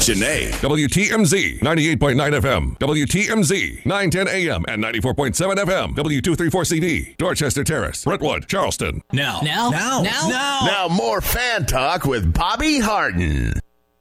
Janae. WTMZ 98.9 FM, WTMZ 910 AM and 94.7 FM, W234CD, Dorchester Terrace, Brentwood, Charleston. Now more fan talk with Bobby Harden.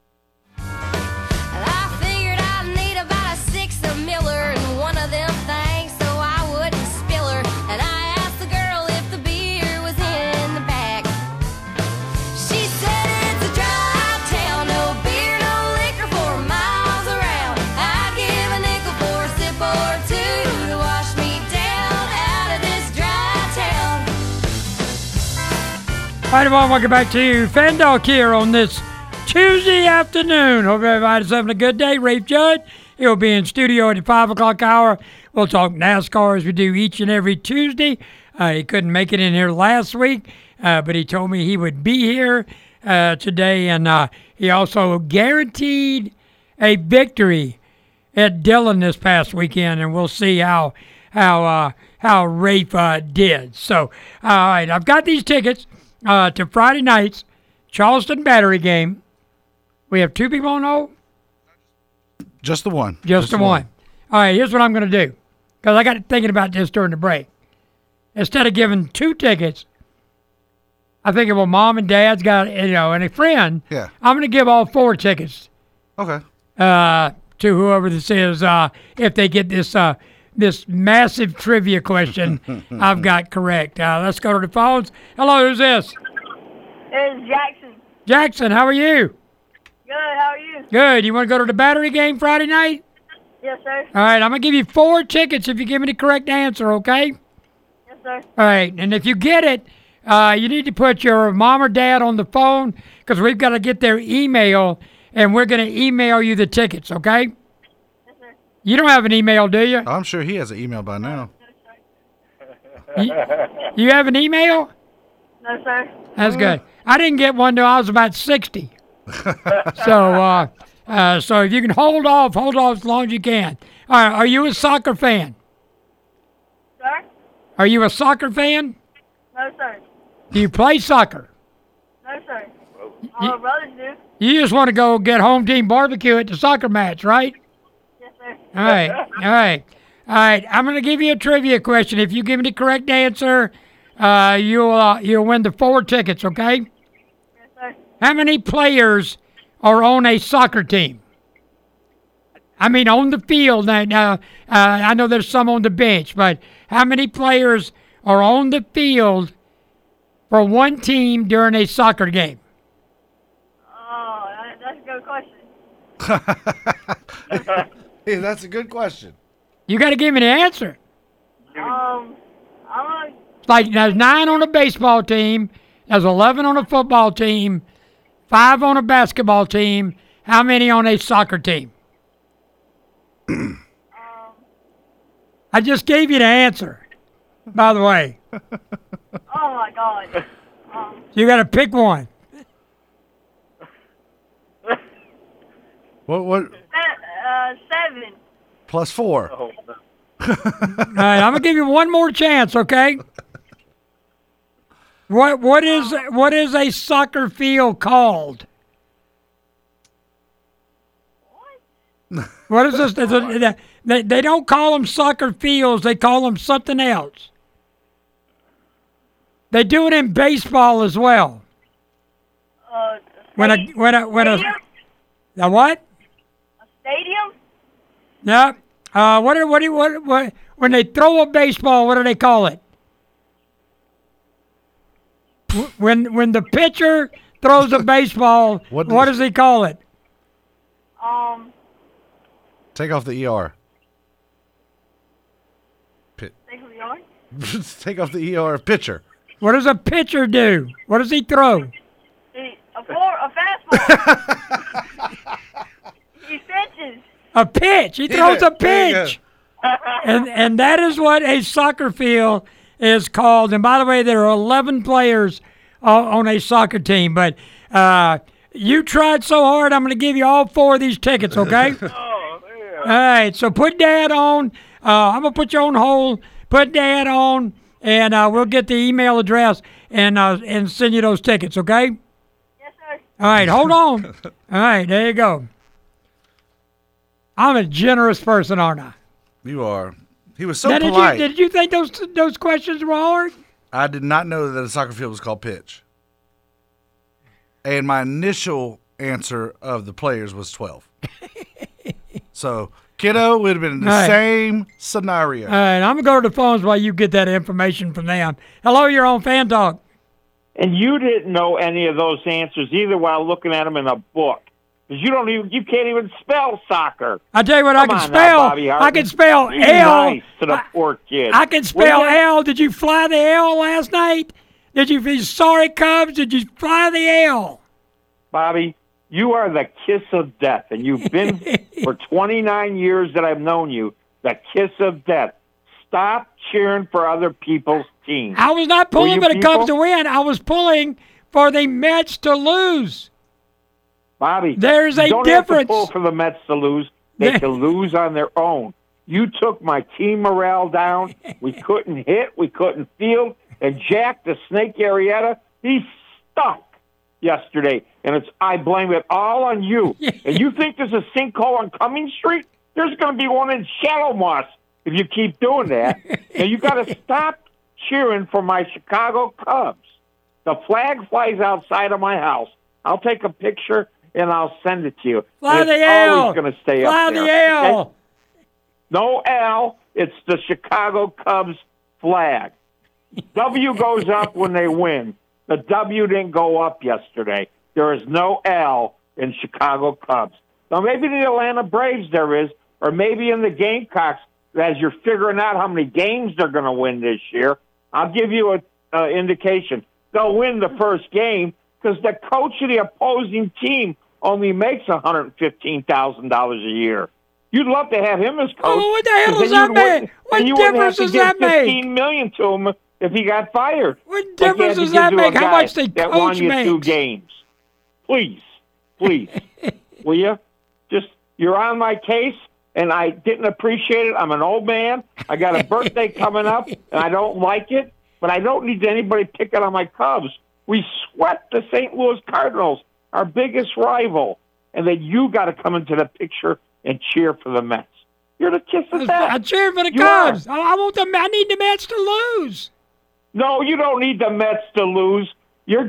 I figured I'd need about a six of Miller and one of them things so I wouldn't spill her. And I asked the girl if the beer was in the bag. She said it's a dry town, no beer, no liquor for miles around. I'd give a nickel for a sip or two to wash me down out of this dry town. All right, everyone, welcome back to Fan Talk here on this Tuesday afternoon. Hope everybody's having a good day. Rafe Judd, he'll be in studio at the 5 o'clock hour. We'll talk NASCAR as we do each and every Tuesday. He couldn't make it in here last week, but he told me he would be here today, and he also guaranteed a victory at Dillon this past weekend, and we'll see how Rafe did. So, all right, I've got these tickets to Friday night's Charleston Battery game. We have two people on hold? Just the one. Just the one. All right, here's what I'm going to do, because I got thinking about this during the break. Instead of giving two tickets, I think well, Mom and Dad's got, and a friend, Yeah. I'm going to give all four tickets Okay. to whoever this is if they get this this massive trivia question I've got correct. Let's go to the phones. Hello, who's this? It's Jackson. Jackson, how are you? Good, how are you? Good. You want to go to the Battery game Friday night? Yes, sir. All right, I'm going to give you four tickets if you give me the correct answer, okay? Yes, sir. All right, and if you get it, you need to put your mom or dad on the phone because we've got to get their email, and we're going to email you the tickets, okay? Yes, sir. You don't have an email, do you? I'm sure he has an email by now. You have an email? No, sir. That's good. I didn't get one till I was about 60. So if you can hold off as long as you can. All right, are you a soccer fan? Sir? Are you a soccer fan? No, sir. Do you play soccer? No, sir. All my brothers do. You just want to go get home team barbecue at the soccer match, right? Yes, sir. All right. I'm going to give you a trivia question. If you give me the correct answer, you'll win the four tickets, okay? Yes, sir. How many players are on a soccer team? I mean, on the field. Now, I know there's some on the bench, but how many players are on the field for one team during a soccer game? Oh, that's a good question. Hey, that's a good question. You got to give me the answer. I'm gonna, Like, there's 9 on a baseball team, there's 11 on a football team, 5 on a basketball team. How many on a soccer team? I just gave you the answer, by the way. oh my God. You got to pick one. What? 7. Plus 4. All right, I'm gonna give you one more chance, okay? What is a soccer field called? What is this? They don't call them soccer fields. They call them something else. They do it in baseball as well. When a Stadium? a what? A stadium? Yeah. What when they throw a baseball, what do they call it? When the pitcher throws a baseball, what does he call it? Take off the ER. Take the yard? Take off the ER pitcher. What does a pitcher do? What does he throw? A fastball. He pitches. A pitch. He throws a There you go. pitch. And that is what a soccer field is called. And by the way, there are 11 players on a soccer team. But you tried so hard, I'm going to give you all 4 of these tickets, okay? All right, so put Dad on. I'm going to put you on hold. Put Dad on, and we'll get the email address and send you those tickets, okay? Yes, sir. All right, hold on. All right, there you go. I'm a generous person, aren't I? You are. He was so Now, polite. did you think those questions were hard? I did not know that a soccer field was called pitch. And my initial answer of the players was 12. So, kiddo would have been the Right. same scenario. All right, I'm going to go to the phones while you get that information from them. Hello, you're on Fan Talk. And you didn't know any of those answers either while looking at them in a book. Because you can't even spell soccer. I tell you what, I Come can on now, spell. Bobby Hartman. I can spell Be L. nice to the poor kid. I can spell Will you? L. Did you fly the L last night? Did you be sorry, Cubs? Did you fly the L? Bobby, you are the kiss of death, and you've been for 29 years that I've known you, the kiss of death. Stop cheering for other people's teams. I was not pulling you for the Cubs to people? win. I was pulling for the Mets to lose. Bobby, There's a you don't difference. have to pull for the Mets to lose. They can lose on their own. You took my team morale down. We couldn't hit. We couldn't field. And Jack, the Snake Arrieta, he stunk yesterday. And I blame it all on you. And you think there's a sinkhole on Cummings Street? There's going to be one in Shadow Moss if you keep doing that. And you got to stop cheering for my Chicago Cubs. The flag flies outside of my house. I'll take a picture and I'll send it to you. Fly And the it's L. always going to stay Fly up there. the L. Okay? No L. It's the Chicago Cubs flag. W goes up when they win. The W didn't go up yesterday. There is no L in Chicago Cubs. Now, maybe the Atlanta Braves there is, or maybe in the Gamecocks, as you're figuring out how many games they're going to win this year. I'll give you an indication. They'll win the first game because the coach of the opposing team only makes $115,000 a year. You'd love to have him as coach. Oh, what the hell 'cause does then that you wouldn't- make? What and you wouldn't difference have does to give that make? $15 million to him if he got fired. What Like you had difference to does give that to a make? How guy much the that won coach you 2 makes? games. Please, will you? Just you're on my case, and I didn't appreciate it. I'm an old man. I got a birthday coming up, and I don't like it. But I don't need anybody picking on my Cubs. We swept the St. Louis Cardinals, our biggest rival, and then you got to come into the picture and cheer for the Mets. You're the kiss of death. I cheer for the You Cubs. are. I want them. I need the Mets to lose. No, you don't need the Mets to lose. Your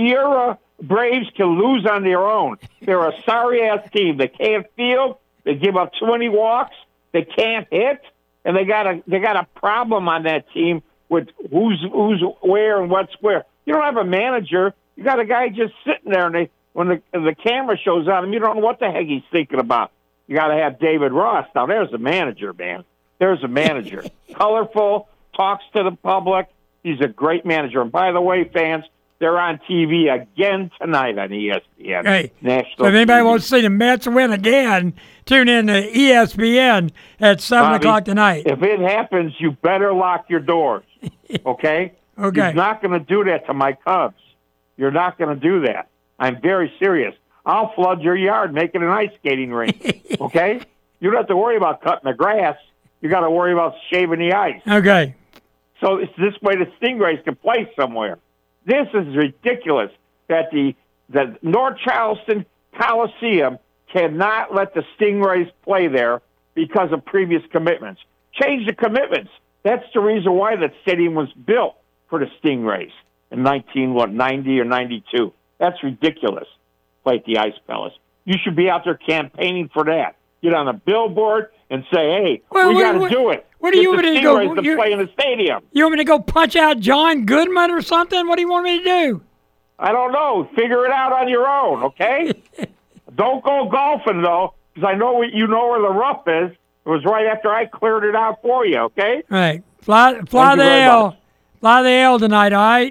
Braves can lose on their own. They're a sorry-ass team. They can't field. They give up 20 walks. They can't hit, and they got a problem on that team with who's where and what's where. You don't have a manager. You got a guy just sitting there, and when the camera shows on him, you don't know what the heck he's thinking about. You got to have David Ross. Now, there's a manager, man. There's a manager. Colorful, talks to the public. He's a great manager. And by the way, fans, they're on TV again tonight on ESPN. Hey, National so if anybody TV. wants to see the Mets win again, tune in to ESPN at 7 Bobby, o'clock tonight. If it happens, you better lock your doors, okay? Okay. You're not going to do that to my Cubs. You're not going to do that. I'm very serious. I'll flood your yard, make it an ice skating rink, okay? You don't have to worry about cutting the grass. You got to worry about shaving the ice. Okay. So it's this way the Stingrays can play somewhere. This is ridiculous that the North Charleston Coliseum cannot let the Stingrays play there because of previous commitments. Change the commitments. That's the reason why that stadium was built for the Stingrays in 90 or 92. That's ridiculous. Play at the Ice Palace. You should be out there campaigning for that. Get on a billboard and say, hey, Well, we got to what- do it. what do you Get want the me to go- Stingrays to you- play in the stadium. You want me to go punch out John Goodman or something? What do you want me to do? I don't know. Figure it out on your own, okay? Don't go golfing, though, because I know you know where the rough is. It was right after I cleared it out for you, okay? All right. Fly Thank the you very L. much. Fly the L tonight, all right?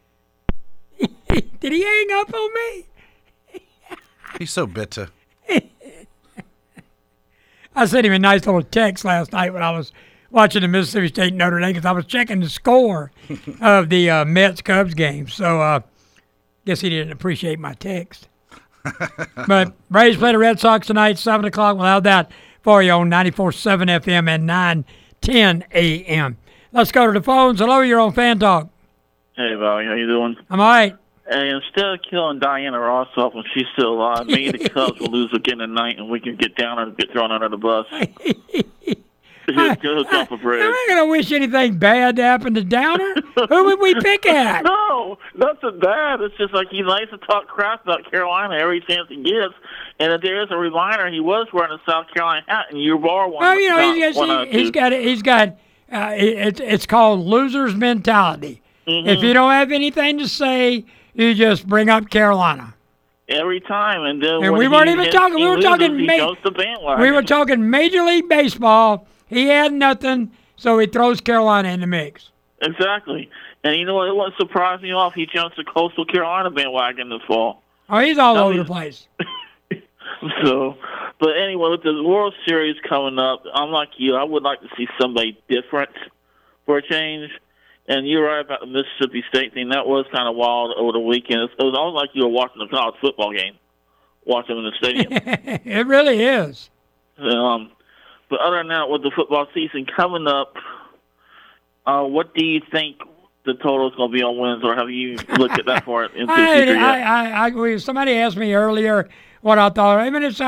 Did he hang up on me? He's so bitter. I sent him a nice little text last night when I was watching the Mississippi State Notre Dame because I was checking the score of the Mets-Cubs game. So guess he didn't appreciate my text. But Braves play the Red Sox tonight, 7 o'clock. We'll have that for you on 94.7 FM and 9:10 a.m. Let's go to the phones. Hello, you're on Fan Talk. Hey, Val, how you doing? I'm all right. And instead of killing Diana Ross off when she's still alive, maybe the Cubs will lose again tonight, and we can get down and get thrown under the bus. Go off a bridge. I'm not going to wish anything bad to happen to Downer. Who would we pick at? No, nothing bad. It's just like he likes to talk crap about Carolina every chance he gets. And if there is a reminder, he was wearing a South Carolina hat, and you are one. Oh, you know, he's got. It's called loser's mentality. Mm-hmm. If you don't have anything to say, you just bring up Carolina. Every time, and then and when we weren't even talking. he We were loses, talking. he goes to bandwagon. We were talking Major League Baseball. He had nothing, so he throws Carolina in the mix. Exactly. And you know what? It wouldn't surprise me off. He jumps the Coastal Carolina bandwagon this fall. Oh, he's all over the place. So, but anyway, with the World Series coming up, I'm like you. I would like to see somebody different for a change. And you're right about the Mississippi State thing. That was kind of wild over the weekend. It was almost like you were watching a college football game, watching them in the stadium. It really is. But other than that, with the football season coming up, what do you think the total is going to be on wins, or have you looked at that far into the future yet? Somebody asked me earlier what I thought. I mean,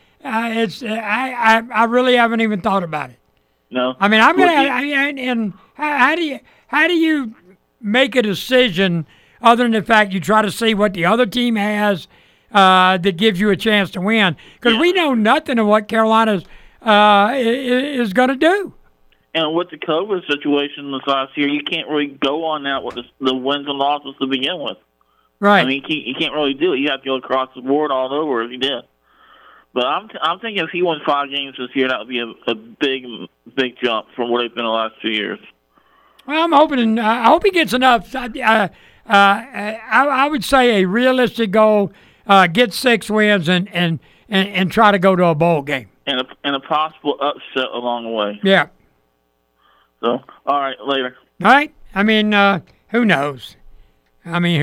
I really haven't even thought about it. No. I mean, I'm gonna. And how do you make a decision other than the fact you try to see what the other team has that gives you a chance to win? Because we know nothing of what Carolina's is going to do. And with the COVID situation this last year, you can't really go on that with the wins and losses to begin with. Right. I mean, you can't really do it. You have to go across the board all over if you did. But I'm thinking if he won 5 games this year, that would be a big jump from what it's been the last 2 years. Well, I'm hoping. I hope he gets enough. I would say a realistic goal: get 6 wins and try to go to a bowl game. And a possible upset along the way. Yeah. So, all right, later. All right. I mean, who knows? I mean,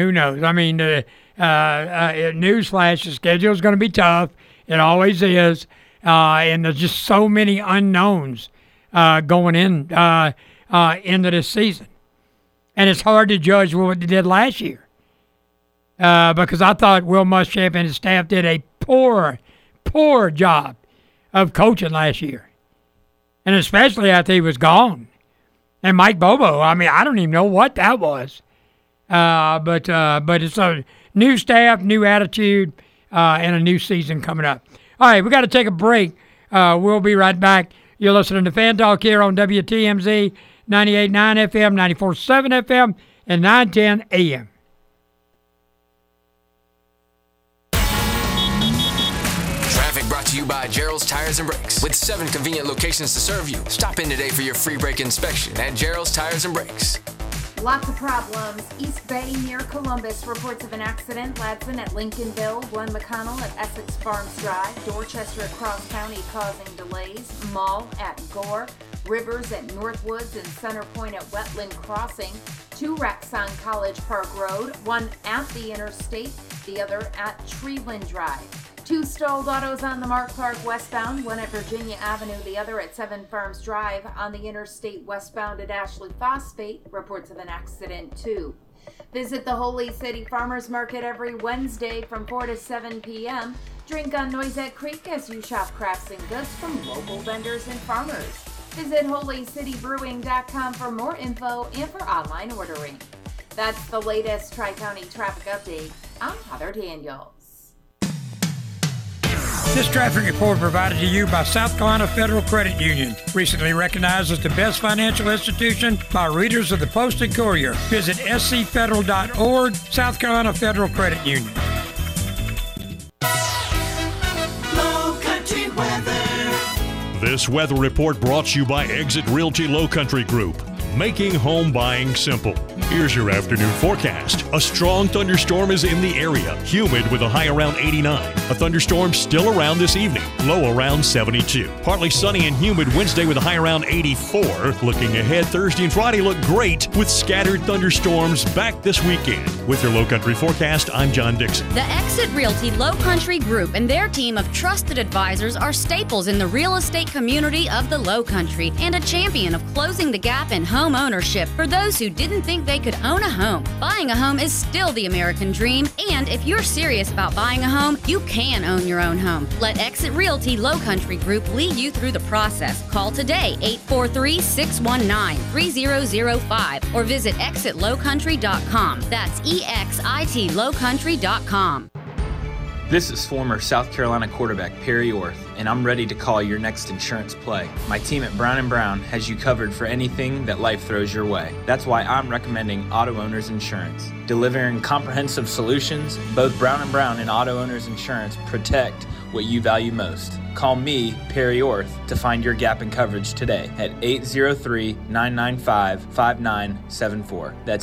newsflash: the schedule is going to be tough. It always is, and there's just so many unknowns going into this season, and it's hard to judge what they did last year because I thought Will Muschamp and his staff did a poor job of coaching last year, and especially after he was gone. And Mike Bobo, I mean, I don't even know what that was, but it's a new staff, new attitude. And a new season coming up. All right, we got to take a break. We'll be right back. You're listening to Fan Talk here on WTMZ 98.9 FM, 94.7 FM, and 910 AM. Traffic brought to you by Gerald's Tires and Brakes. With 7 convenient locations to serve you. Stop in today for your free brake inspection at Gerald's Tires and Brakes. Lots of problems. East Bay near Columbus. Reports of an accident. Ladson at Lincolnville. Glen McConnell at Essex Farms Drive. Dorchester at Cross County causing delays. Mall at Gore. Rivers at Northwoods and Center Point at Wetland Crossing. 2 wrecks on College Park Road. 1 at the interstate. The other at Treeland Drive. 2 stalled autos on the Mark Clark westbound, 1 at Virginia Avenue, the other at 7 Farms Drive. On the interstate westbound at Ashley Phosphate, reports of an accident too. Visit the Holy City Farmers Market every Wednesday from 4 to 7 p.m. Drink on Noisette Creek as you shop crafts and goods from local vendors and farmers. Visit holycitybrewing.com for more info and for online ordering. That's the latest Tri-County traffic update. I'm Heather Daniels. This traffic report provided to you by South Carolina Federal Credit Union, recently recognized as the best financial institution by readers of the Post and Courier. Visit scfederal.org, South Carolina Federal Credit Union. Low Country weather. This weather report brought to you by Exit Realty Low Country Group, making home buying simple. Here's your afternoon forecast. A strong thunderstorm is in the area. Humid with a high around 89. A thunderstorm still around this evening. Low around 72. Partly sunny and humid Wednesday with a high around 84. Looking ahead, Thursday and Friday look great with scattered thunderstorms back this weekend. With your Low Country forecast, I'm John Dixon. The Exit Realty Low Country Group and their team of trusted advisors are staples in the real estate community of the Low Country and a champion of closing the gap in home ownership for those who didn't think they they could own a home. Buying a home is still the American dream, and if you're serious about buying a home, you can own your own home. Let Exit Realty Lowcountry Group lead you through the process. Call today, 843-619-3005, or visit exitlowcountry.com. That's EXITlowcountry.com. This is former South Carolina quarterback Perry Orth, and I'm ready to call your next insurance play. My team at Brown & Brown has you covered for anything that life throws your way. That's why I'm recommending Auto Owners Insurance. Delivering comprehensive solutions, both Brown & Brown and Auto Owners Insurance protect what you value most. Call me, Perry Orth, to find your gap in coverage today at 803-995-5974. That's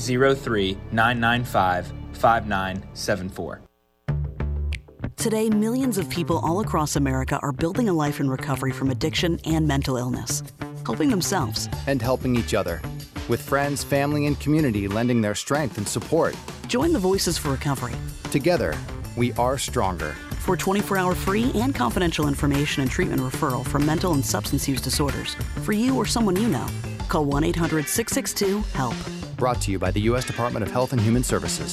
803-995-5974. Today, millions of people all across America are building a life in recovery from addiction and mental illness, helping themselves and helping each other, with friends, family, and community lending their strength and support. Join the Voices for Recovery. Together, we are stronger. For 24-hour free and confidential information and treatment referral for mental and substance use disorders, for you or someone you know, call 1-800-662-HELP. Brought to you by the U.S. Department of Health and Human Services.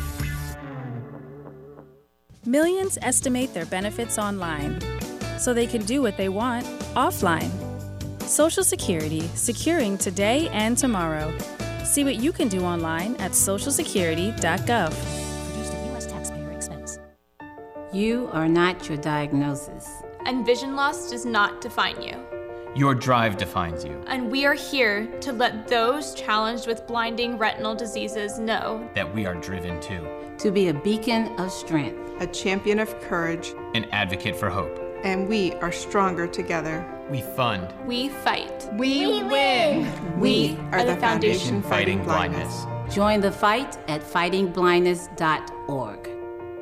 Millions estimate their benefits online, so they can do what they want offline. Social Security, securing today and tomorrow. See what you can do online at socialsecurity.gov. Produced at U.S. taxpayer expense. You are not your diagnosis. And vision loss does not define you. Your drive defines you. And we are here to let those challenged with blinding retinal diseases know that we are driven too. To be a beacon of strength. A champion of courage. An advocate for hope. And we are stronger together. We fund. We fight. We win. We are the Foundation Fighting Blindness. Join the fight at fightingblindness.org.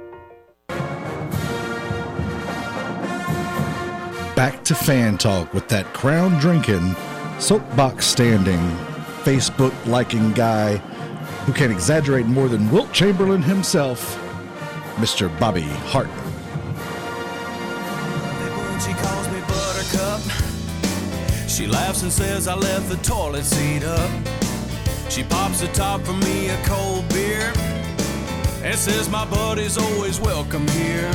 Back to Fan Talk with that crown drinking, soapbox standing, Facebook liking guy who can exaggerate more than Wilt Chamberlain himself, Mr. Bobby Harton. She calls me Buttercup. She laughs and says I left the toilet seat up. She pops the top for me a cold beer and says my buddy's always welcome here.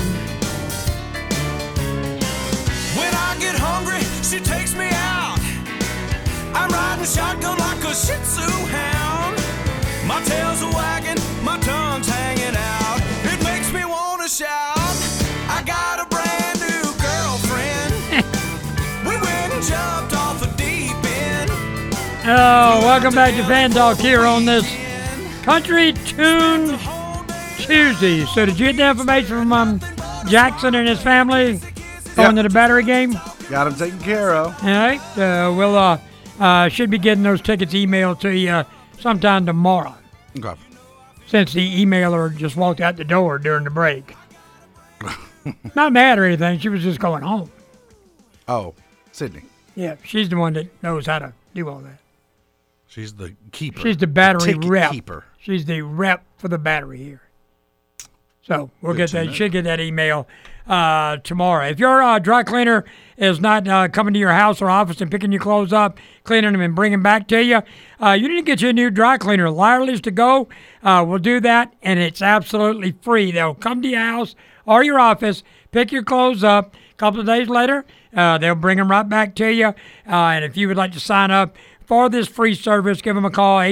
When I get hungry, she takes me out. I'm riding shotgun like a Shih Tzu hound. My tail's a wagging, my tongue's hanging out. It makes me want to shout, I got a brand new girlfriend. We went and jumped off the deep end. Oh, welcome back to Fan Talk here on this Country Tune Tuesday. So did you get the information from Jackson and his family going to the Battery game? Got him taken care of. All right. We'll should be getting those tickets emailed to you sometime tomorrow. Okay. Since the emailer just walked out the door during the break. Not mad or anything. She was just going home. Oh, Sydney. Yeah, she's the one that knows how to do all that. She's the keeper. She's the Battery Ticket rep. keeper. She's the rep for the Battery here. So we'll get that. Should get that email tomorrow. If your dry cleaner is not coming to your house or office and picking your clothes up, cleaning them and bringing them back to you, you need to get you a new dry cleaner. Wireless to go. We'll do that, and it's absolutely free. They'll come to your house or your office, pick your clothes up. A couple of days later, they'll bring them right back to you. And if you would like to sign up for this free service, give them a call,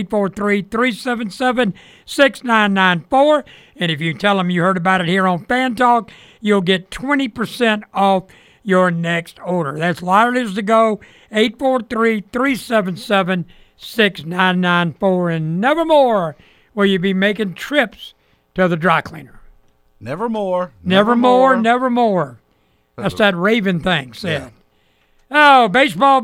843-377-6994. And if you tell them you heard about it here on Fan Talk, you'll get 20% off your next order. That's wireless to go, 843-377-6994. And nevermore will you be making trips to the dry cleaner. Nevermore. Nevermore. That's that Raven thing said. Yeah. Oh, baseball.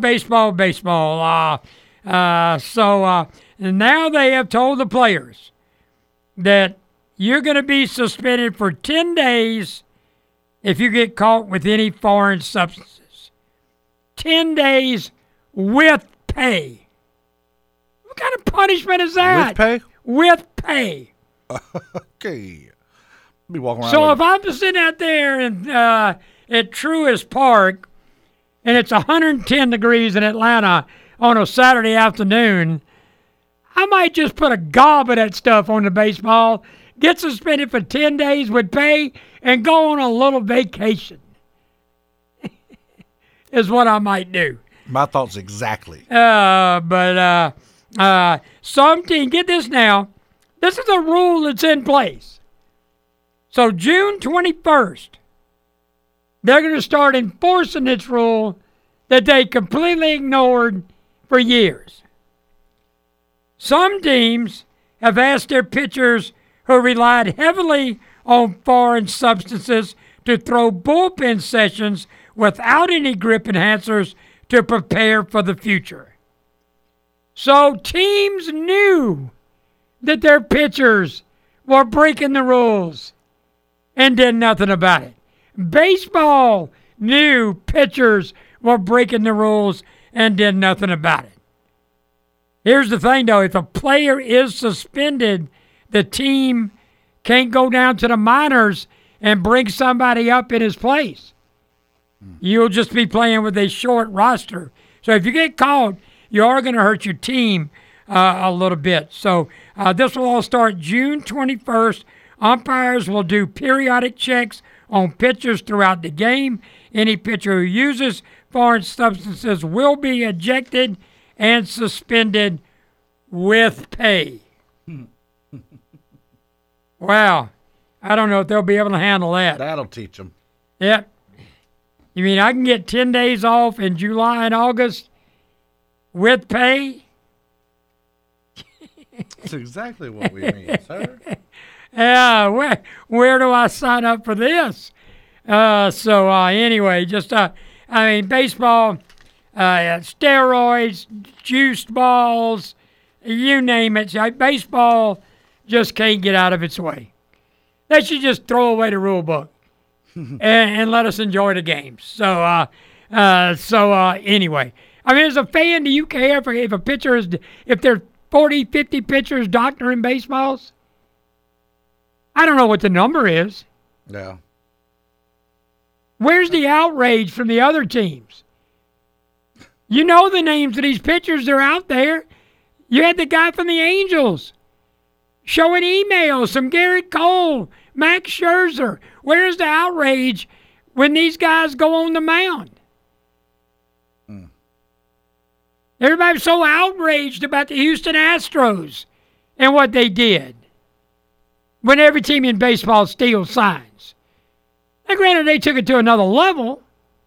So now they have told the players that you're going to be suspended for 10 days if you get caught with any foreign substances. 10 days with pay. What kind of punishment is that? With pay? With pay. Okay. Be walking around. So if I'm sitting out there at Truist Park and it's 110 degrees in Atlanta on a Saturday afternoon, I might just put a gob of that stuff on the baseball, get suspended for 10 days with pay, and go on a little vacation. Is what I might do. My thoughts exactly. But some team, get this now, this is a rule that's in place. So June 21st, they're going to start enforcing this rule that they completely ignored for years. Some teams have asked their pitchers who relied heavily on foreign substances to throw bullpen sessions without any grip enhancers to prepare for the future. So teams knew that their pitchers were breaking the rules and did nothing about it. Baseball knew pitchers were breaking the rules and did nothing about it. Here's the thing, though. If a player is suspended, the team can't go down to the minors and bring somebody up in his place. You'll just be playing with a short roster. So if you get caught, you are going to hurt your team a little bit. So this will all start June 21st. Umpires will do periodic checks on pitchers throughout the game. Any pitcher who uses foreign substances will be ejected and suspended with pay. Wow. I don't know if they'll be able to handle that. That'll teach them. Yep. You mean I can get 10 days off in July and August with pay? That's exactly what we mean, sir. Yeah, where do I sign up for this? Anyway, baseball, steroids, juiced balls, you name it. Baseball just can't get out of its way. They should just throw away the rule book and let us enjoy the games. Anyway, I mean, as a fan, do you care if a pitcher if there are 40, 50 pitchers doctoring baseballs? I don't know what the number is. Yeah. Where's the outrage from the other teams? You know the names of these pitchers. They're out there. You had the guy from the Angels showing emails from Garrett Cole, Max Scherzer. Where's the outrage when these guys go on the mound? Everybody's so outraged about the Houston Astros and what they did when every team in baseball steals signs. Now, granted, they took it to another level,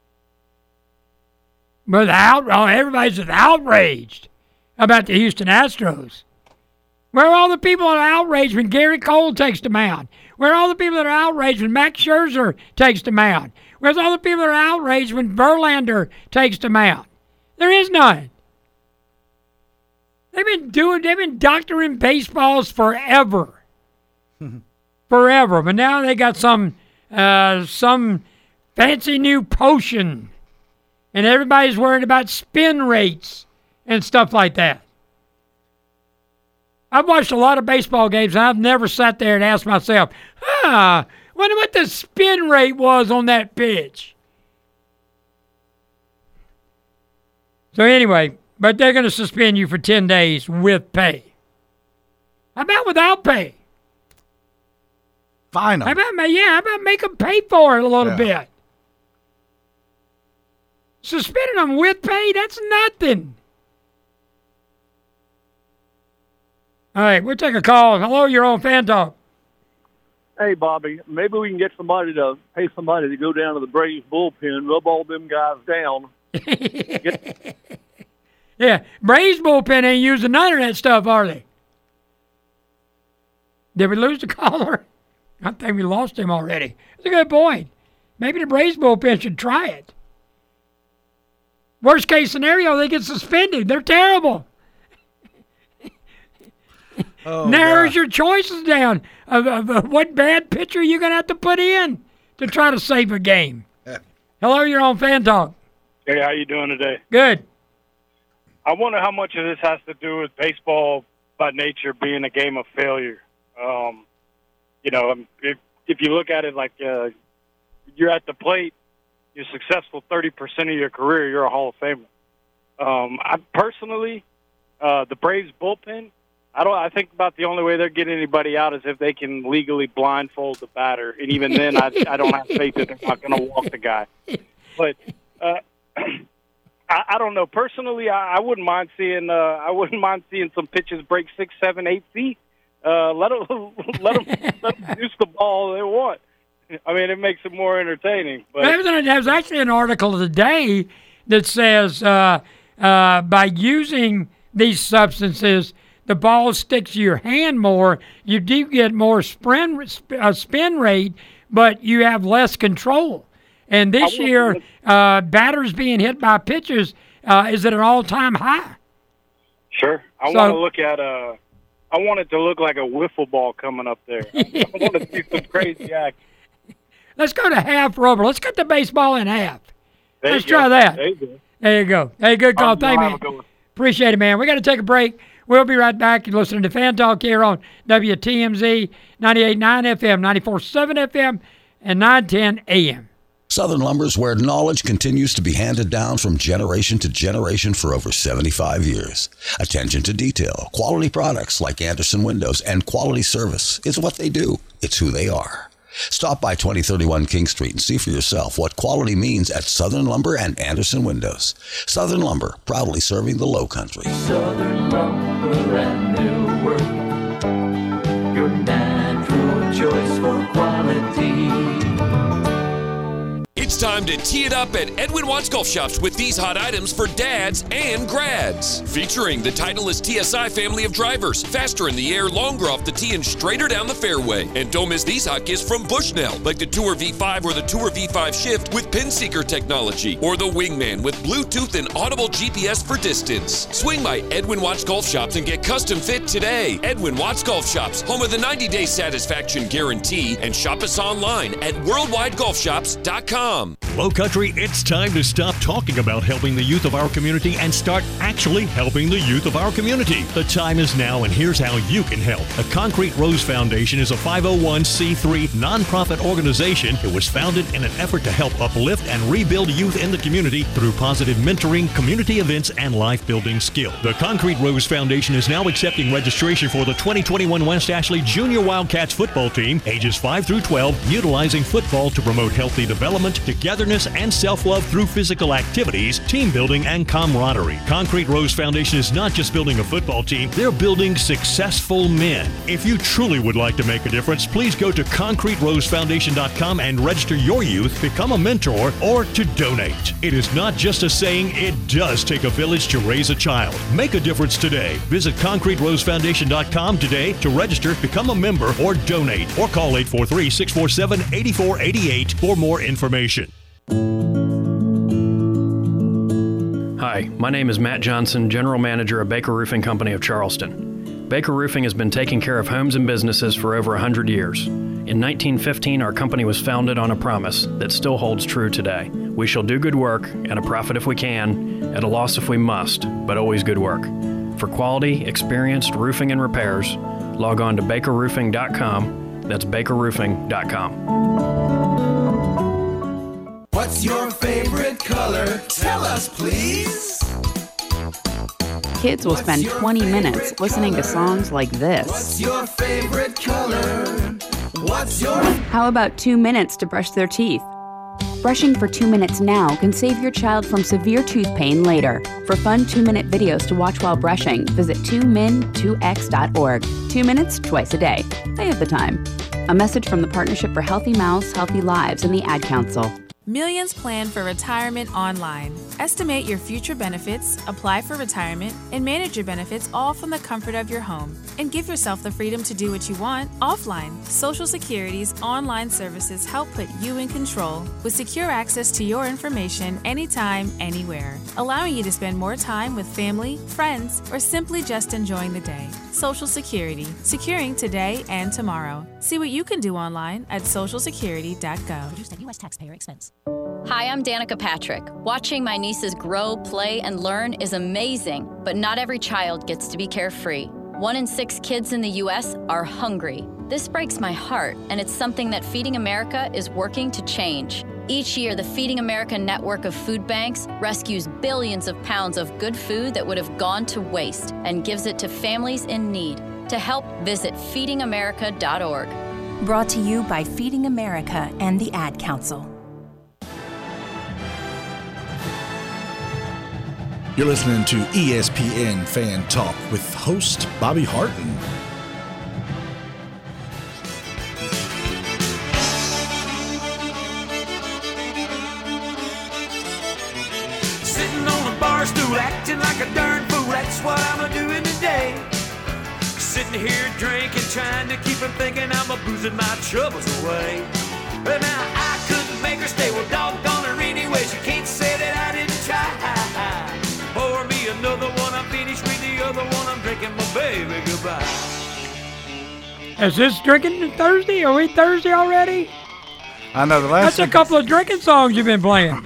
but everybody's just outraged about the Houston Astros. Where are all the people that are outraged when Garrett Cole takes the mound? Where are all the people that are outraged when Max Scherzer takes the mound? Where's all the people that are outraged when Verlander takes the mound? There is none. They've been doctoring baseballs forever. Forever. But now they got some fancy new potion. And everybody's worried about spin rates and stuff like that. I've watched a lot of baseball games, and I've never sat there and asked myself, wonder what the spin rate was on that pitch. So anyway, but they're going to suspend you for 10 days with pay. How about without pay? Fine. How about make them pay for it a little bit? Suspending them with pay, that's nothing. All right, we'll take a call. Hello, you're on Fan Talk. Hey, Bobby, maybe we can get somebody to pay somebody to go down to the Braves bullpen, rub all them guys down. Yeah, Braves bullpen ain't using none of that stuff, are they? Did we lose the caller? I think we lost him already. That's a good point. Maybe the Braves bullpen should try it. Worst case scenario, they get suspended. They're terrible. Narrows your choices down of what bad pitcher you're going to have to put in to try to save a game. Hello, you're on Fan Talk. Hey, how you doing today? Good. I wonder how much of this has to do with baseball by nature being a game of failure. If you look at it like you're at the plate, you're successful 30% of your career, you're a Hall of Famer. I personally, the Braves bullpen, I think about the only way they're getting anybody out is if they can legally blindfold the batter, and even then, I don't have faith that they're not going to walk the guy. But I don't know. Personally, I wouldn't mind seeing some pitches break 6, 7, 8 feet. Let them use the ball they want. I mean, it makes it more entertaining. But there's actually an article today that says by using these substances, the ball sticks to your hand more. You do get more spin rate, but you have less control. And this year, batters being hit by pitchers is at an all-time high. Sure. I want it to look like a wiffle ball coming up there. I want to see some crazy action. Let's go to half rubber. Let's cut the baseball in half. Let's try that. There you go. Hey, good call. Thank you, man. Appreciate it, man. We got to take a break. We'll be right back. You're listening to Fan Talk here on WTMZ 98.9 FM, 94.7 FM, and 910 AM. Southern Lumber's where knowledge continues to be handed down from generation to generation for over 75 years. Attention to detail, quality products like Anderson Windows, and quality service is what they do. It's who they are. Stop by 2031 King Street and see for yourself what quality means at Southern Lumber and Anderson Windows. Southern Lumber, proudly serving the Low Country. Southern Lumber and Millwork, your natural choice for quality. It's time to tee it up at Edwin Watts Golf Shops with these hot items for dads and grads. Featuring the Titleist TSI family of drivers. Faster in the air, longer off the tee, and straighter down the fairway. And don't miss these hot gifts from Bushnell, like the Tour V5 or the Tour V5 Shift with Pin Seeker technology. Or the Wingman with Bluetooth and audible GPS for distance. Swing by Edwin Watts Golf Shops and get custom fit today. Edwin Watts Golf Shops, home of the 90-day satisfaction guarantee. And shop us online at worldwidegolfshops.com. Low Country, it's time to stop talking about helping the youth of our community and start actually helping the youth of our community. The time is now, and here's how you can help. The Concrete Rose Foundation is a 501c3 nonprofit organization. It was founded in an effort to help uplift and rebuild youth in the community through positive mentoring, community events, and life-building skill. The Concrete Rose Foundation is now accepting registration for the 2021 West Ashley Junior Wildcats football team, ages 5 through 12, utilizing football to promote healthy development, togetherness, and self-love through physical activities, team building, and camaraderie. Concrete Rose Foundation is not just building a football team, they're building successful men. If you truly would like to make a difference, please go to ConcreteRoseFoundation.com and register your youth, become a mentor, or to donate. It is not just a saying, it does take a village to raise a child. Make a difference today. Visit ConcreteRoseFoundation.com today to register, become a member, or donate, or call 843-647-8488 for more information. Hi, my name is Matt Johnson, General Manager of Baker Roofing Company of Charleston. Baker Roofing has been taking care of homes and businesses for over 100 years. In 1915, our company was founded on a promise that still holds true today. We shall do good work, at a profit if we can, at a loss if we must, but always good work. For quality, experienced roofing and repairs, log on to bakerroofing.com. That's bakerroofing.com. What's your favorite color? Tell us, please. Kids will spend 20 minutes listening to songs like this. What's your favorite color? What's your... How about 2 minutes to brush their teeth? Brushing for 2 minutes now can save your child from severe tooth pain later. For fun 2-minute videos to watch while brushing, visit 2min2x.org. 2 minutes twice a day. They have the time. A message from the Partnership for Healthy Mouths, Healthy Lives, and the Ad Council. Millions plan for retirement online. Estimate your future benefits, apply for retirement, and manage your benefits all from the comfort of your home. And give yourself the freedom to do what you want offline. Social Security's online services help put you in control with secure access to your information anytime, anywhere, allowing you to spend more time with family, friends, or simply just enjoying the day. Social Security, securing today and tomorrow. See what you can do online at socialsecurity.gov. Produced at U.S. taxpayer expense. Hi, I'm Danica Patrick. Watching my nieces grow, play, and learn is amazing, but not every child gets to be carefree. 1 in 6 kids in the U.S. are hungry. This breaks my heart, and it's something that Feeding America is working to change. Each year, the Feeding America network of food banks rescues billions of pounds of good food that would have gone to waste and gives it to families in need. To help, visit feedingamerica.org. Brought to you by Feeding America and the Ad Council. You're listening to ESPN Fan Talk with host Bobby Harton. Sitting on a bar stool, acting like a darn fool. That's what I'm doing today. Sitting here drinking, trying to keep from thinking I'm boozing my troubles away. But now I couldn't make her stay. Well, doggone her anyway. She can't say that I didn't try. Pour me another one. I'm finished with the other one. I'm drinking my baby goodbye. Is this drinking Thursday? Are we Thursday already? I know the last. That's a couple of drinking songs you've been playing.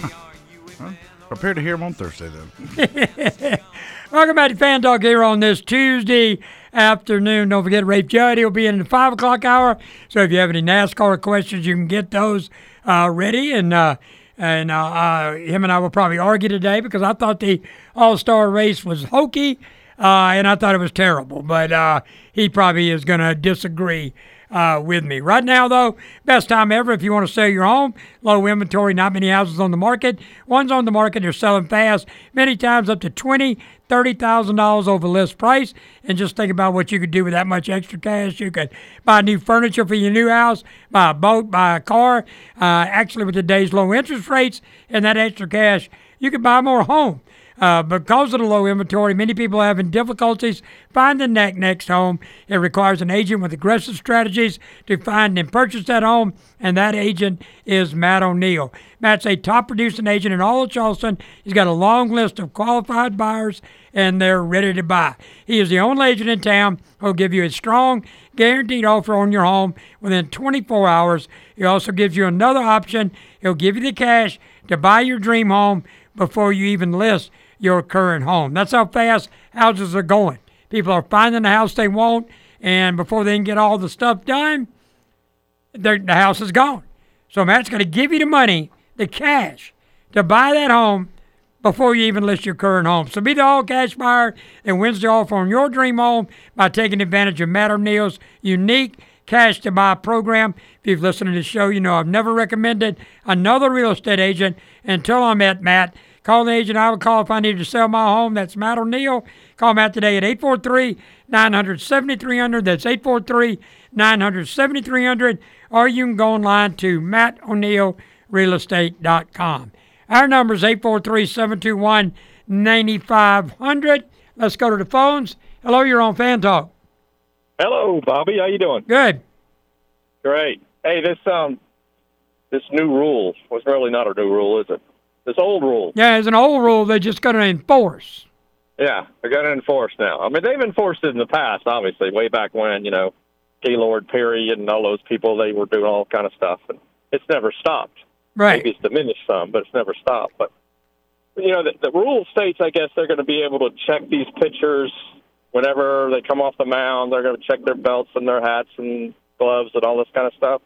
Prepare to hear them on Thursday, then. Welcome back to Fan Talk here on this Tuesday afternoon. Don't forget, Rafe Judd, he'll be in the 5 o'clock hour. So if you have any NASCAR questions, you can get those ready. And him and I will probably argue today because I thought the All-Star race was hokey, and I thought it was terrible. But he probably is going to disagree with me. Right now, though, best time ever if you want to sell your home. Low inventory, not many houses on the market. Ones on the market, they're selling fast, many times up to $20,000, $30,000 over list price. And just think about what you could do with that much extra cash. You could buy new furniture for your new house, buy a boat, buy a car. Actually, with today's low interest rates and that extra cash, you could buy more home. Because of the low inventory, many people are having difficulties finding that next home. It requires an agent with aggressive strategies to find and purchase that home, and that agent is Matt O'Neill. Matt's a top-producing agent in all of Charleston. He's got a long list of qualified buyers, and they're ready to buy. He is the only agent in town who will give you a strong, guaranteed offer on your home within 24 hours. He also gives you another option. He'll give you the cash to buy your dream home before you even list your current home. That's how fast houses are going. People are finding the house they want, and before they can get all the stuff done, the house is gone. So Matt's going to give you the money, the cash, to buy that home before you even list your current home. So be the all-cash buyer and wins the offer on your dream home by taking advantage of Matt O'Neill's unique cash-to-buy program. If you've listened to the show, you know I've never recommended another real estate agent until I met Matt. Call the agent I would call if I needed to sell my home. That's Matt O'Neill. Call Matt today at 843-900-7300. That's 843-900-7300. Or you can go online to mattoneillrealestate.com. Our number is 843-721-9500. Let's go to the phones. Hello, you're on Fan Talk. Hello, Bobby. How you doing? Good. Great. Hey, this new rule was really not a new rule, is it? This old rule. Yeah, it's an old rule they're just going to enforce. Yeah, they're going to enforce now. I mean, they've enforced it in the past, obviously, way back when, Gaylord Perry and all those people, they were doing all kind of stuff, and it's never stopped. Right. Maybe it's diminished some, but it's never stopped. But, the rule states, I guess, they're going to be able to check these pitchers whenever they come off the mound. They're going to check their belts and their hats and gloves and all this kind of stuff.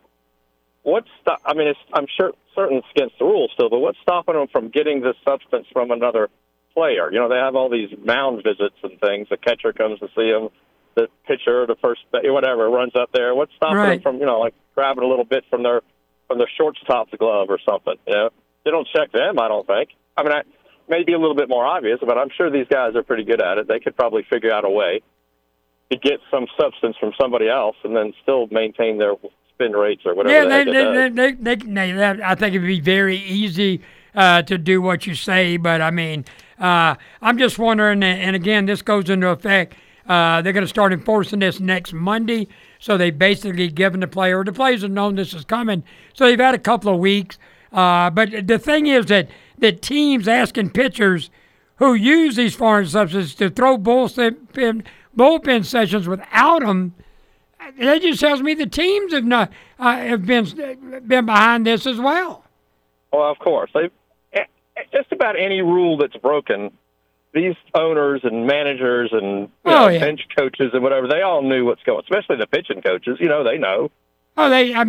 I'm sure certain it's against the rules still, but what's stopping them from getting this substance from another player? They have all these mound visits and things. The catcher comes to see them. The pitcher, the first, whatever, runs up there. What's stopping them from, grabbing a little bit from their shortstop's glove or something? They don't check them, I don't think. I mean, maybe a little bit more obvious, but I'm sure these guys are pretty good at it. They could probably figure out a way to get some substance from somebody else and then still maintain their spin rates or whatever. I think it would be very easy to do what you say, but I'm just wondering, and again, this goes into effect. They're going to start enforcing this next Monday, so they basically given the players have known this is coming, so they've had a couple of weeks. But the thing is that teams asking pitchers who use these foreign substances to throw bullpen sessions without them. That just tells me the teams have been behind this as well. Well, of course. Just about any rule that's broken, these owners and managers and bench coaches and whatever, they all knew what's going on, especially the pitching coaches. They know. Oh,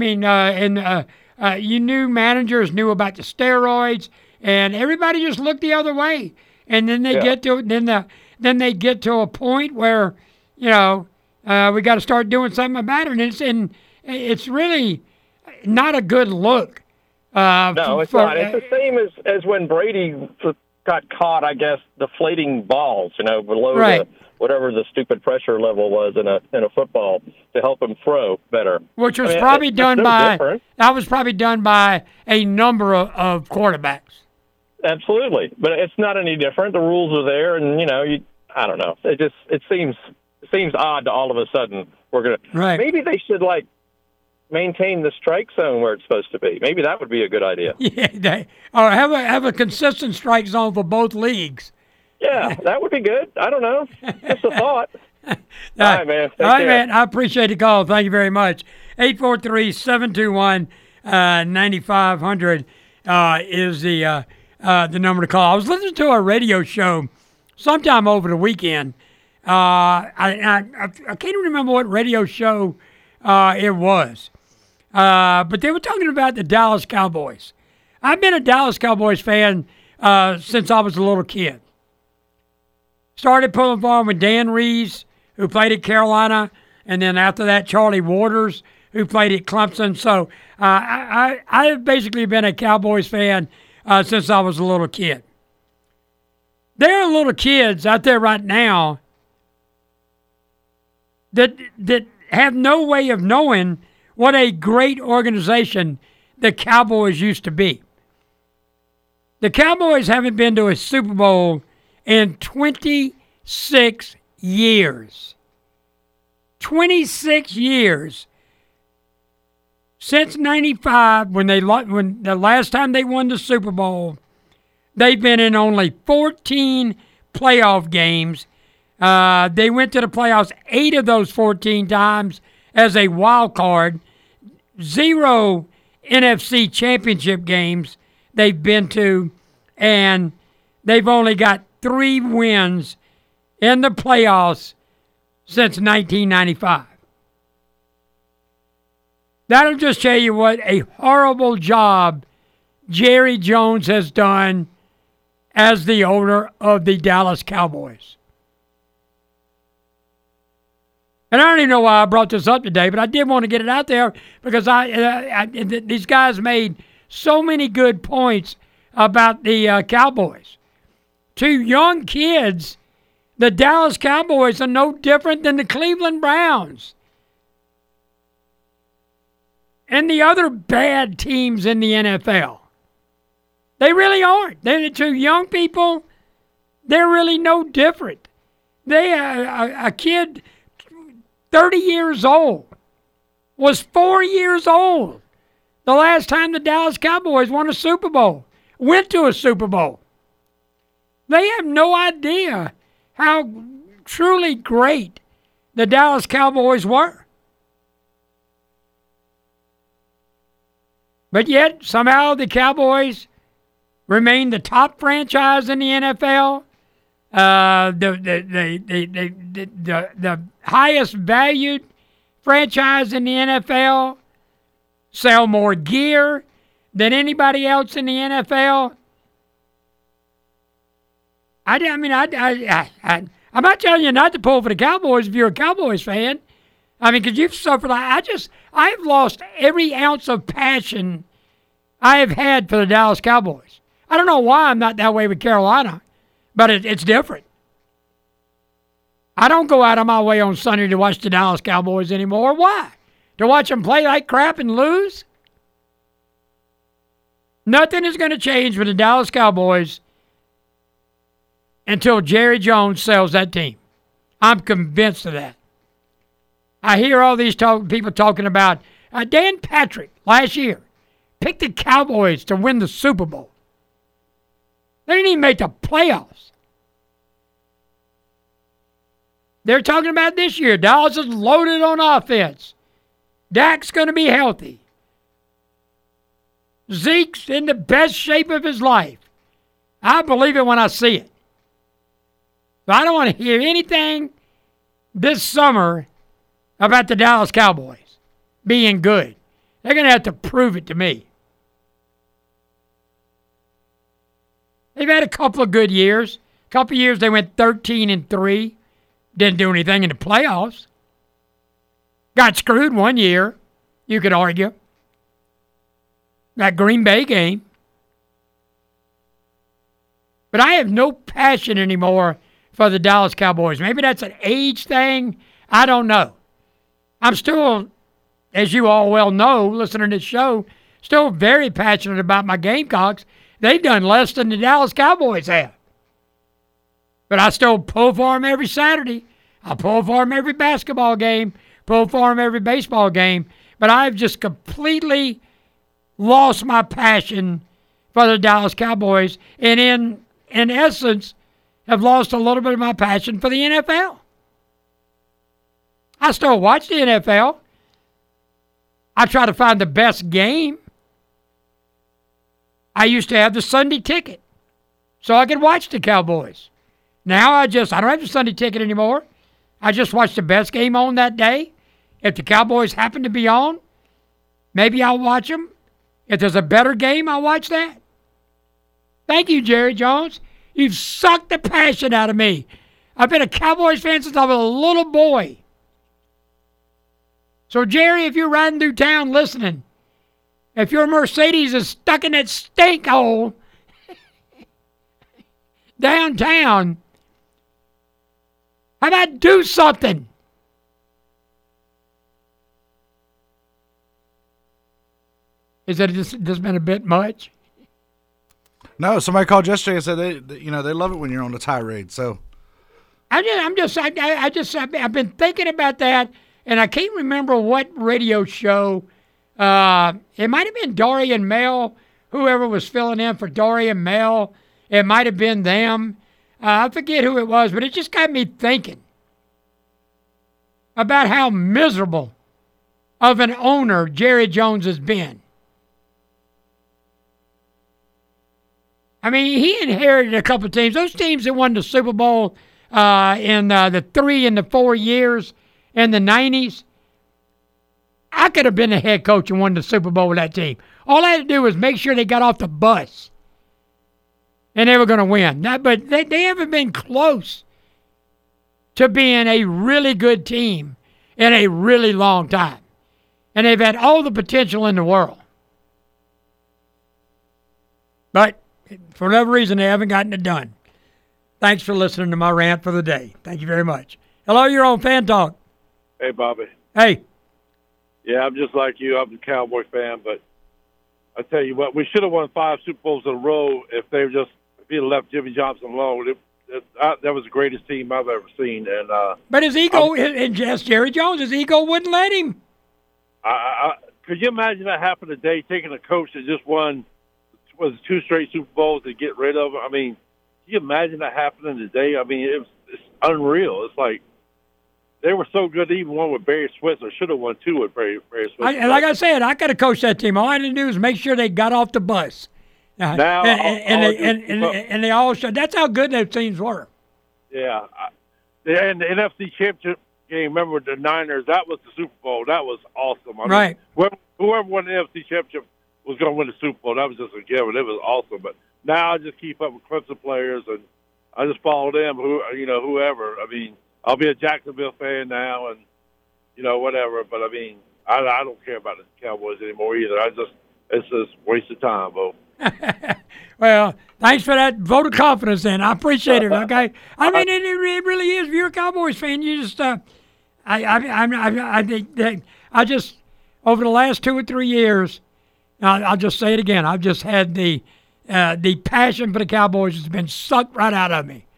you knew managers knew about the steroids, and everybody just looked the other way. And then they get to then they get to a point where, we got to start doing something about it, and it's really not a good look. No, it's not. It's the same as when Brady got caught, I guess, deflating balls, below whatever the stupid pressure level was in a football to help him throw better. Which was probably done by a number of quarterbacks. Absolutely, but it's not any different. The rules are there, and I don't know. It seems odd to all of a sudden we're gonna. Right. Maybe they should maintain the strike zone where it's supposed to be. Maybe that would be a good idea. Yeah, or have a consistent strike zone for both leagues. Yeah, that would be good. I don't know. Just a thought. All right, man. All right, man. I appreciate the call. Thank you very much. 843-721-9500 is the number to call. I was listening to a radio show sometime over the weekend. I can't remember what radio show it was. But they were talking about the Dallas Cowboys. I've been a Dallas Cowboys fan since I was a little kid. Started pulling for him with Dan Reeves, who played at Carolina, and then after that, Charlie Waters, who played at Clemson. So I've basically been a Cowboys fan since I was a little kid. There are little kids out there right now that have no way of knowing what a great organization the Cowboys used to be. The Cowboys haven't been to a Super Bowl in 26 years. 26 years. Since 95, when the last time they won the Super Bowl, they've been in only 14 playoff games. They went to the playoffs 8 of those 14 times as a wild card. 0 NFC championship games they've been to, and they've only got 3 wins in the playoffs since 1995. That'll just tell you what a horrible job Jerry Jones has done as the owner of the Dallas Cowboys. And I don't even know why I brought this up today, but I did want to get it out there because these guys made so many good points about the Cowboys. To young kids, the Dallas Cowboys are no different than the Cleveland Browns and the other bad teams in the NFL. They really aren't. To young people, they're really no different. A kid 30 years old was 4 years old the last time the Dallas Cowboys won a Super Bowl, went to a Super Bowl. They have no idea how truly great the Dallas Cowboys were. But yet, somehow the Cowboys remain the top franchise in the NFL, the highest valued franchise in the NFL, sell more gear than anybody else in the NFL. I'm not telling you not to pull for the Cowboys if you're a Cowboys fan. Because you've suffered. I've lost every ounce of passion I have had for the Dallas Cowboys. I don't know why I'm not that way with Carolina, but it's different. I don't go out of my way on Sunday to watch the Dallas Cowboys anymore. Why? To watch them play like crap and lose? Nothing is going to change with the Dallas Cowboys until Jerry Jones sells that team. I'm convinced of that. I hear all these people talking about Dan Patrick last year picked the Cowboys to win the Super Bowl. They didn't even make the playoffs. They're talking about this year. Dallas is loaded on offense. Dak's going to be healthy. Zeke's in the best shape of his life. I believe it when I see it. So I don't want to hear anything this summer about the Dallas Cowboys. being good. They're going to have to prove it to me. They've had a couple of good years. A couple of years they went 13-3. Didn't do anything in the playoffs. Got screwed one year, you could argue. That Green Bay game. But I have no passion anymore for the Dallas Cowboys. Maybe that's an age thing. I don't know. I'm still, as you all well know, listening to this show, still very passionate about my Gamecocks. They've done less than the Dallas Cowboys have. But I still pull for them every Saturday. I pull for them every basketball game, pull for them every baseball game. But I've just completely lost my passion for the Dallas Cowboys, and in essence, have lost a little bit of my passion for the NFL. I still watch the NFL. I try to find the best game. I used to have the Sunday ticket so I could watch the Cowboys. Now I don't have the Sunday ticket anymore. I just watch the best game on that day. If the Cowboys happen to be on, maybe I'll watch them. If there's a better game, I'll watch that. Thank you, Jerry Jones. You've sucked the passion out of me. I've been a Cowboys fan since I was a little boy. So, Jerry, if you're riding through town listening, if your Mercedes is stuck in that stink hole downtown, how about do something? Is that just been a bit much? No, somebody called yesterday and said they love it when you're on a tirade. So I've been thinking about that, and I can't remember what radio show. It might have been Dorian Mel, whoever was filling in for Dorian Mel. It might have been them. I forget who it was, but it just got me thinking about how miserable of an owner Jerry Jones has been. I mean, he inherited a couple of teams. Those teams that won the Super Bowl in the 3 and the 4 years in the 90s, I could have been the head coach and won the Super Bowl with that team. All I had to do was make sure they got off the bus, and they were going to win. But they haven't been close to being a really good team in a really long time. And they've had all the potential in the world. But for whatever reason, they haven't gotten it done. Thanks for listening to my rant for the day. Thank you very much. Hello, you're on Fan Talk. Hey, Bobby. Hey. Yeah, I'm just like you. I'm a Cowboy fan, but I tell you what, we should have won 5 Super Bowls in a row if he'd have left Jimmy Johnson alone. That was the greatest team I've ever seen. And but his ego, and yes, Jerry Jones, his ego wouldn't let him. Could you imagine that happened today, taking a coach that just won 2 straight Super Bowls to get rid of him? I mean, can you imagine that happening today? I mean, it's unreal. It's like they were so good, even one with Barry Switzer. Should have won 2 with Barry Switzer. Like I said, I could have coached that team. All I had to do was make sure they got off the bus. And they all showed. That's how good those teams were. Yeah. And the NFC Championship game, remember the Niners, that was the Super Bowl. That was awesome. I mean, right. Whoever won the NFC Championship was going to win the Super Bowl. That was just a given. It was awesome. But now I just keep up with Clemson players, and I just follow them, whoever. I mean, I'll be a Jacksonville fan now and, whatever. But, I mean, I don't care about the Cowboys anymore either. It's just a waste of time, Bo. Well, thanks for that vote of confidence, then. I appreciate it. Okay, I mean, it really is. If you're a Cowboys fan, you just I think that I just over the last 2 or 3 years, I'll just say it again. I've just had the passion for the Cowboys has been sucked right out of me.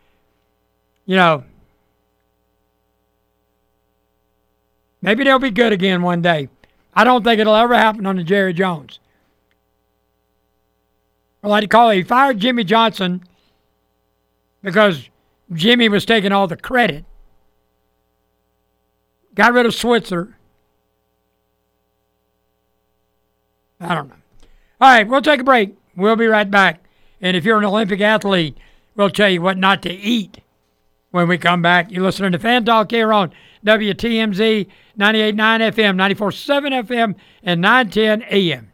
Maybe they'll be good again one day. I don't think it'll ever happen under Jerry Jones. Well, I'd call it, he fired Jimmy Johnson because Jimmy was taking all the credit. Got rid of Switzer. I don't know. All right, we'll take a break. We'll be right back. And if you're an Olympic athlete, we'll tell you what not to eat when we come back. You're listening to Fan Talk here on WTMZ 98.9 FM, 94.7 FM, and 910 AM.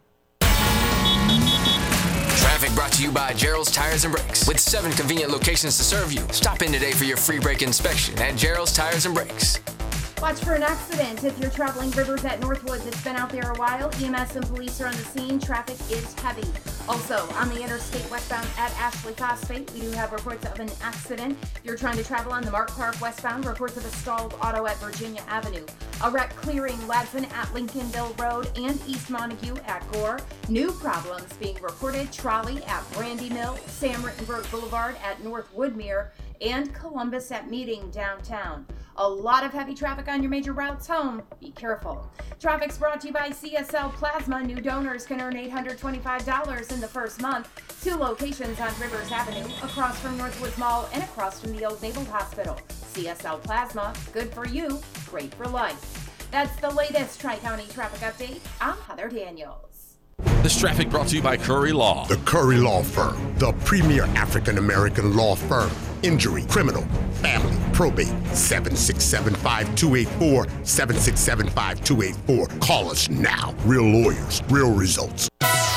Traffic brought to you by Gerald's Tires and Brakes. With 7 convenient locations to serve you. Stop in today for your free brake inspection at Gerald's Tires and Brakes. Watch for an accident if you're traveling Rivers at Northwoods. It's been out there a while. EMS and police are on the scene. Traffic is heavy. Also, on the interstate westbound at Ashley Phosphate, we do have reports of an accident. If you're trying to travel on the Mark Park westbound, reports of a stalled auto at Virginia Avenue. A wreck clearing Ladson at Lincolnville Road and East Montague at Gore. New problems being reported. Trolley at Brandy Mill, Sam Rittenberg Boulevard at North Woodmere, and Columbus at Meeting downtown. A lot of heavy traffic on your major routes home. Be careful. Traffic's brought to you by CSL Plasma. New donors can earn $825 in the first month. 2 locations on Rivers Avenue, across from Northwoods Mall and across from the Old Naval Hospital. CSL Plasma, good for you, great for life. That's the latest Tri-County traffic update. I'm Heather Daniels. This traffic brought to you by Curry Law. The Curry Law Firm, the premier African-American law firm. Injury, criminal, family, probate, 767-5284, 767-5284. Call us now. Real lawyers, real results.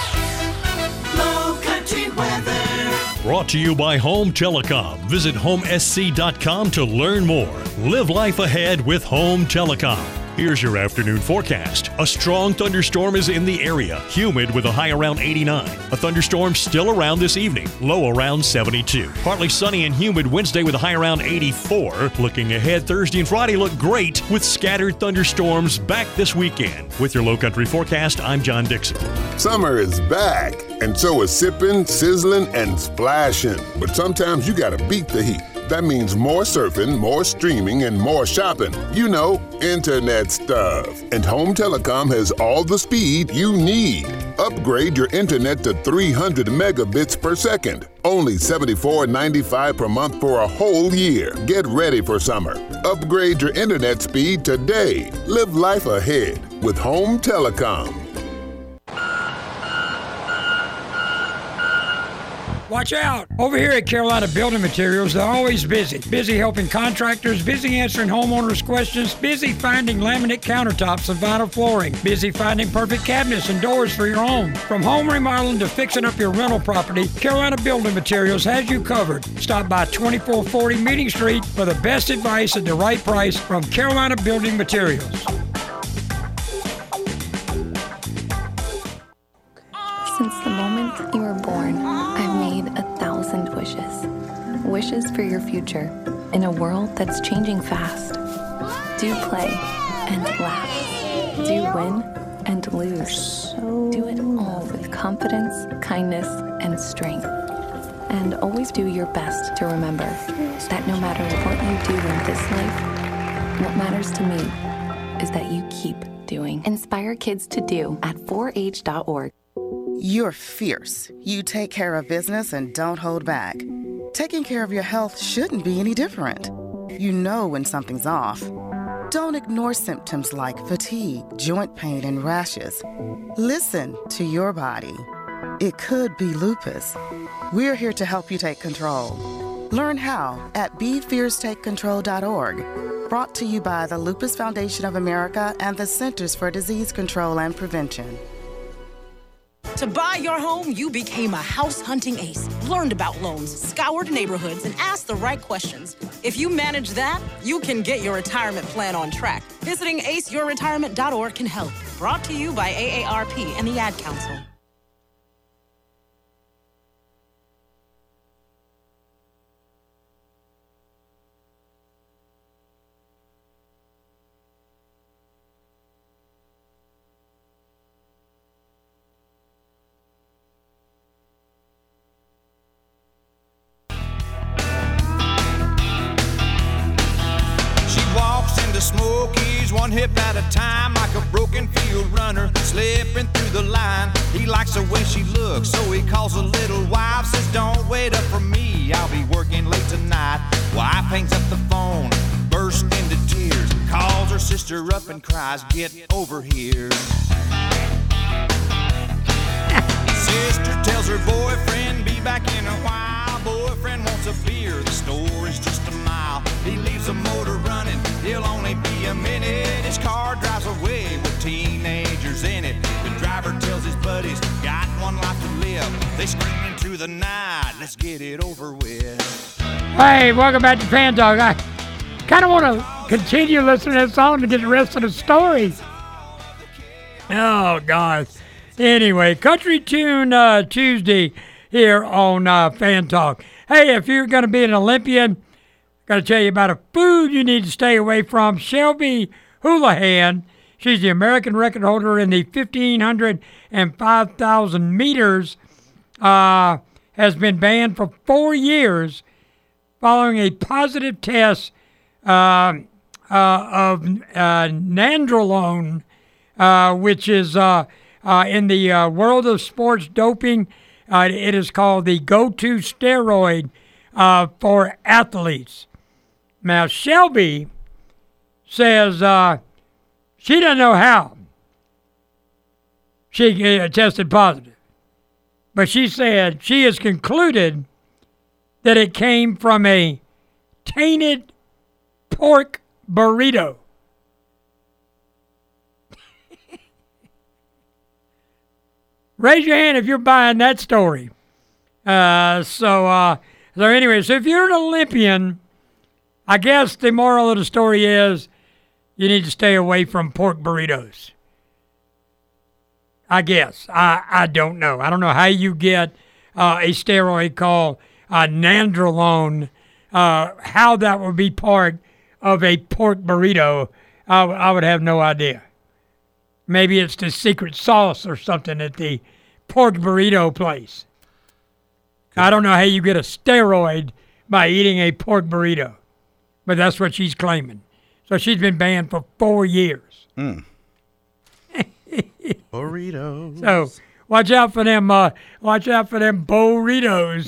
Low Country Weather. Brought to you by Home Telecom. Visit homesc.com to learn more. Live life ahead with Home Telecom. Here's your afternoon forecast. A strong thunderstorm is in the area. Humid with a high around 89. A thunderstorm still around this evening. Low around 72. Partly sunny and humid Wednesday with a high around 84. Looking ahead, Thursday and Friday look great with scattered thunderstorms back this weekend. With your Low Country forecast, I'm John Dixon. Summer is back, and so is sipping, sizzling, and splashing. But sometimes you gotta beat the heat. That means more surfing, more streaming, and more shopping. You know, internet stuff. And Home Telecom has all the speed you need. Upgrade your internet to 300 megabits per second. Only $74.95 per month for a whole year. Get ready for summer. Upgrade your internet speed today. Live life ahead with Home Telecom. Watch out! Over here at Carolina Building Materials, they're always busy. Busy helping contractors, busy answering homeowners' questions, busy finding laminate countertops and vinyl flooring, busy finding perfect cabinets and doors for your home. From home remodeling to fixing up your rental property, Carolina Building Materials has you covered. Stop by 2440 Meeting Street for the best advice at the right price from Carolina Building Materials. Since the moment you were born, I've made 1,000 wishes. Wishes for your future in a world that's changing fast. Do play and laugh. Do win and lose. Do it all with confidence, kindness, and strength. And always do your best to remember that no matter what you do in this life, what matters to me is that you keep doing. Inspire kids to do at 4h.org. You're fierce. You take care of business and don't hold back. Taking care of your health shouldn't be any different. You know when something's off. Don't ignore symptoms like fatigue, joint pain, and rashes. Listen to your body. It could be lupus. We're here to help you take control. Learn how at BeFierceTakeControl.org. Brought to you by the Lupus Foundation of America and the Centers for Disease Control and Prevention. To buy your home, you became a house hunting ace, learned about loans, scoured neighborhoods, and asked the right questions. If you manage that, you can get your retirement plan on track. Visiting aceyourretirement.org can help. Brought to you by AARP and the Ad Council. Smokies, one hip at a time, like a broken field runner, slipping through the line. He likes the way she looks, so he calls a little wife, says, don't wait up for me, I'll be working late tonight. Wife hangs up the phone, bursts into tears, calls her sister up and cries, get over here. Sister tells her boyfriend, be back in a while. Boyfriend wants a beer, the store is just a mile. He leaves the motor running, he'll only be a minute. His car drives away with teenagers in it. The driver tells his buddies, got one life to live. They scream into the night, let's get it over with. Hey, welcome back to Fan Talk. I kind of want to continue listening to that song to get the rest of the story. Oh, God. Anyway, Country Tune Tuesday here on Fan Talk. Hey, if you're going to be an Olympian, got to tell you about a food you need to stay away from. Shelby Houlihan, she's the American record holder in the 1,500 and 5,000 meters, has been banned for 4 years following a positive test of nandrolone, which is in the world of sports doping. It is called the go-to steroid for athletes. Now, Shelby says she doesn't know how she tested positive, but she said she has concluded that it came from a tainted pork burrito. Raise your hand if you're buying that story. So anyway, so if you're an Olympian, I guess the moral of the story is you need to stay away from pork burritos. I guess. I don't know. I don't know how you get a steroid called nandrolone, how that would be part of a pork burrito. I would have no idea. Maybe it's the secret sauce or something at the pork burrito place. I don't know how you get a steroid by eating a pork burrito, but that's what she's claiming. So she's been banned for 4 years. Burritos. So watch out for them burritos.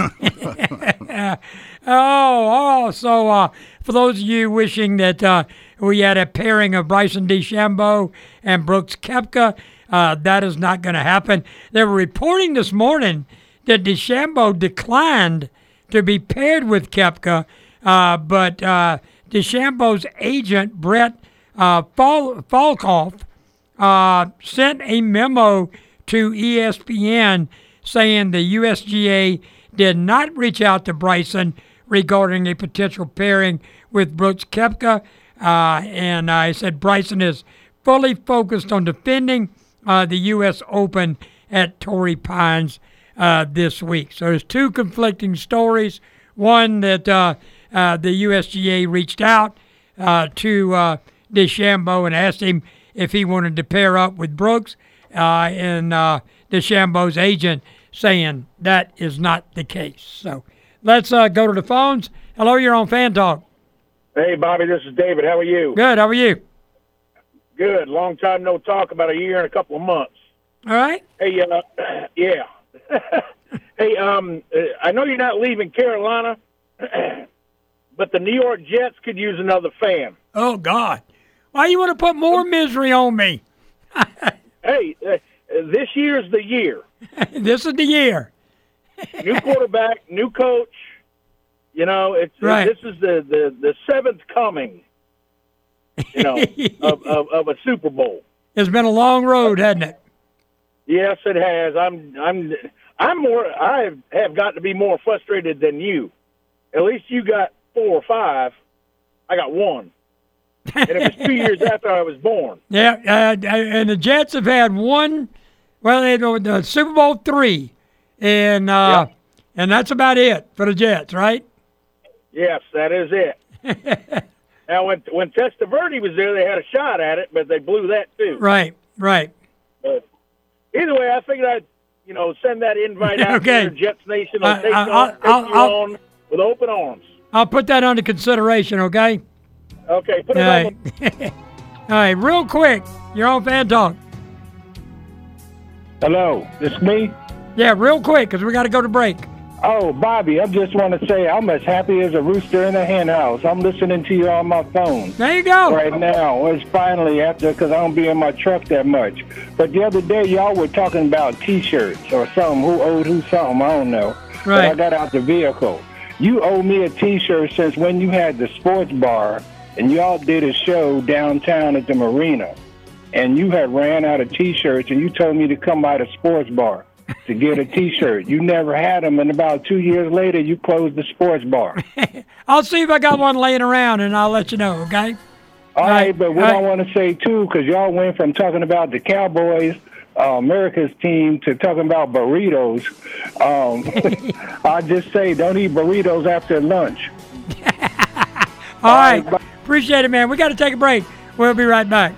So for those of you wishing that we had a pairing of Bryson DeChambeau and Brooks Koepka, that is not going to happen. They were reporting this morning that DeChambeau declined to be paired with Koepka, but DeChambeau's agent, Brett Falkoff, sent a memo to ESPN saying the USGA did not reach out to Bryson regarding a potential pairing with Brooks Koepka. And I said Bryson is fully focused on defending the U.S. Open at Torrey Pines this week. So there's two conflicting stories. One that the USGA reached out to DeChambeau and asked him if he wanted to pair up with Brooks, and DeChambeau's agent saying that is not the case. So let's go to the phones. Hello, you're on Fan Talk. Hey, Bobby, this is David. How are you? Good. How are you? Good. Long time no talk, about a year and a couple of months. All right. Hey, yeah. Hey, I know you're not leaving Carolina, but the New York Jets could use another fan. Oh, God. Why you want to put more misery on me? Hey, this year's the year. This is the year. New quarterback, new coach. You know, right. This is the seventh coming, you know, of a Super Bowl. It's been a long road, hasn't it? Yes, it has. I have got to be more frustrated than you. At least you got 4 or 5. I got 1. And it was 2 years after I was born. Yeah, and the Jets have had one. Well, they had the Super Bowl 3, and that's about it for the Jets, right? Yes, that is it. Now, when Testaverde was there, they had a shot at it, but they blew that too. Right. But either way, I figured I'd send that invite out to Jets Nation. I'll take you on with open arms. I'll put that under consideration. Okay. Okay, put it on. All right, real quick, you're on Fan Talk. Hello, it's me? Yeah, real quick, because we got to go to break. Oh, Bobby, I just want to say I'm as happy as a rooster in a hen house. I'm listening to you on my phone. There you go. Right now. It's finally after, because I don't be in my truck that much. But the other day, y'all were talking about T-shirts or something. Who owed who something, I don't know. Right. But I got out the vehicle. you owe me a T-shirt since when you had the sports bar and y'all did a show downtown at the marina, and you had ran out of T-shirts, and you told me to come by the sports bar to get a T-shirt. You never had them, and about 2 years later, you closed the sports bar. I'll see if I got one laying around, and I'll let you know, okay? All right, but what I want to say, too, because y'all went from talking about the Cowboys, America's team, to talking about burritos, I just say don't eat burritos after lunch. All right. Appreciate it, man. We got to take a break. We'll be right back.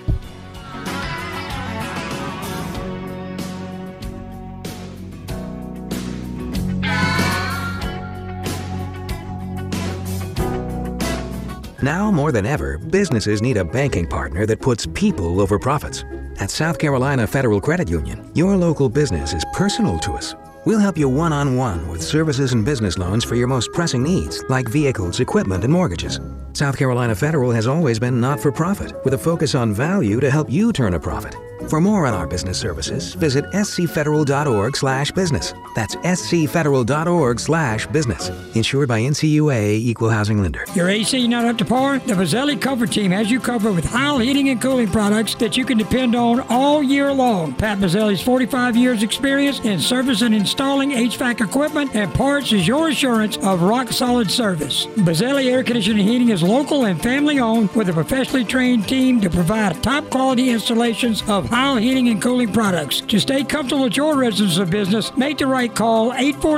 Now more than ever, businesses need a banking partner that puts people over profits. At South Carolina Federal Credit Union, your local business is personal to us. We'll help you one-on-one with services and business loans for your most pressing needs, like vehicles, equipment, and mortgages. South Carolina Federal has always been not-for-profit, with a focus on value to help you turn a profit. For more on our business services, visit scfederal.org/business. That's scfederal.org/business. Insured by NCUA, Equal Housing Lender. Your AC not up to par? The Mazzelli Cover Team has you covered with Heil heating and cooling products that you can depend on all year long. Pat Mazzelli's 45 years experience in service and installing HVAC equipment and parts is your assurance of rock-solid service. Mazzelli Air Conditioning and Heating is local and family-owned with a professionally trained team to provide top-quality installations of Heil heating and cooling products. To stay comfortable at your residence or business, make the right call,